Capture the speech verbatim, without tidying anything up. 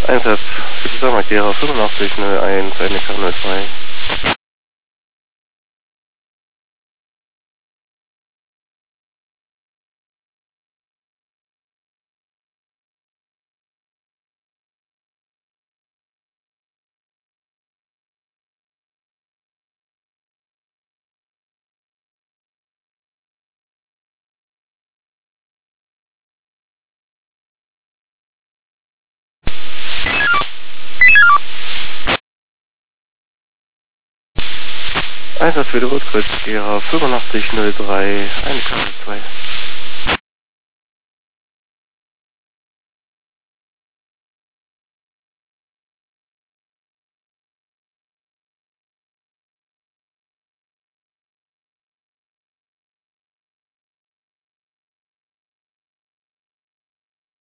Einsatz für die Firma Gera fünfundachtzig null eins, eine K null zwei. Einsatz für die Rotkreuz Gera fünfundachtzig null drei, eine K null zwei.